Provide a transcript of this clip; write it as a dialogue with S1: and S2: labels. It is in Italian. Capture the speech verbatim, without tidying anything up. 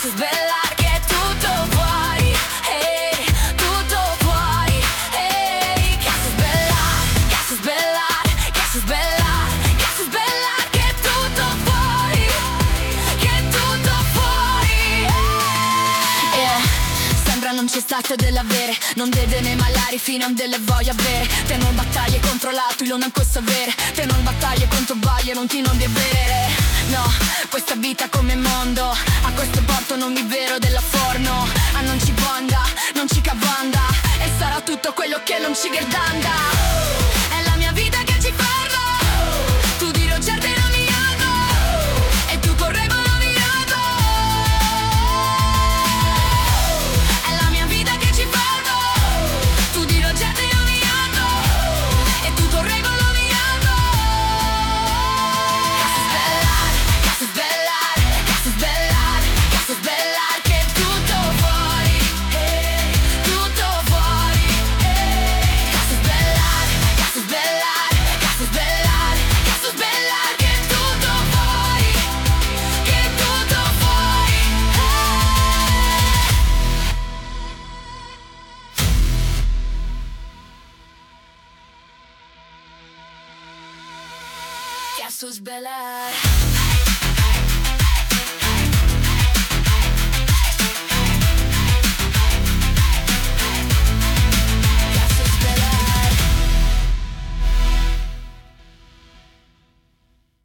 S1: su sbellar che è tutto fuori, ehi, tutto fuori, ehi, che su sbellar, che su sbellar, che su sbellar, che su sbellar che è tutto fuori, che è tutto fuori, yeah. Sembra non c'è stato dell'avere, non vede né malari fino a delle voglio avere. Te non battaglie contro l'altro, io non questo avere. Te non battaglie contro baie, non ti non di bere. No, questa vita come mondo, a questo porto non mi vero della forno. Ah, non ci bonda, non ci cabanda, e sarà tutto quello che non ci guardanda. È la mia vita che ci parla, tu di Rogerde non mi amo, e tu correvo non mi amo. È la mia vita che ci parla, tu di Rogerde non mi amo, e tu correvo non mi amo. Cazzo sbellar, cazzo sbellar, cazzo sbellar che è tutto fuori, eh, tutto fuori, eh. Cazzo sbellar, cazzo sbellar, cazzo sbellar, cazzo sbellar che è tutto fuori, che è tutto fuori, eh. Cazzo sbellar.